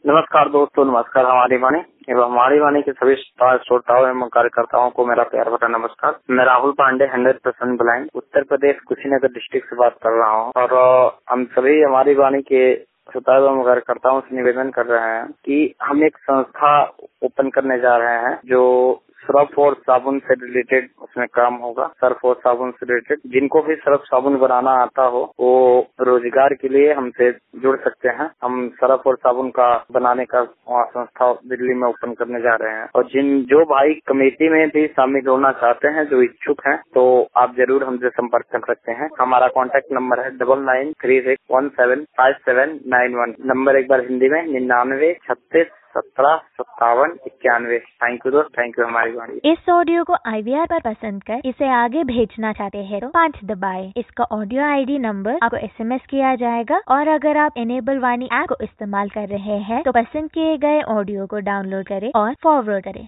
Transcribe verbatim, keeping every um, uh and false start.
नमस्कार दोस्तों, नमस्कार हमारी वाणी एवं हमारी वाणी के सभी श्रोताओं एवं कार्यकर्ताओं को मेरा प्यार भरा नमस्कार। मैं Rahul Pandey, hundred percent blind, Uttar Pradesh Kushinagar district से बात कर रहा हूँ। और हम सभी हमारी वाणी के श्रोताओं एवं कार्यकर्ताओं से निवेदन कर रहे हैं कि हम एक संस्था ओपन करने जा रहे हैं जो सर्फ और साबुन से रिलेटेड उसमें काम होगा। सर्फ और साबुन से रिलेटेड जिनको भी सर्फ साबुन बनाना आता हो वो रोजगार के लिए हमसे जुड़ सकते हैं। हम सर्फ और साबुन का बनाने का वहाँ संस्था दिल्ली में ओपन करने जा रहे हैं। और जिन जो भाई कमेटी में भी शामिल होना चाहते हैं, जो इच्छुक हैं, तो आप जरूर हमसे संपर्क कर सकते हैं। हमारा कॉन्टैक्ट नंबर है double nine three six one seven five seven nine one. Number एक बार हिंदी में निन्यानवे छत्तीस सत्रह सत्तावन इक्यानवे। थैंक यू दोस्त, थैंक यू हमारी वाणी। इस ऑडियो को आईवीआर पर पसंद कर इसे आगे भेजना चाहते हैं तो पाँच दबाएं। इसका ऑडियो आईडी नंबर आपको एसएमएस किया जाएगा। और अगर आप इनेबल वाणी ऐप को इस्तेमाल कर रहे हैं तो पसंद किए गए ऑडियो को डाउनलोड करें और फॉरवर्ड करें।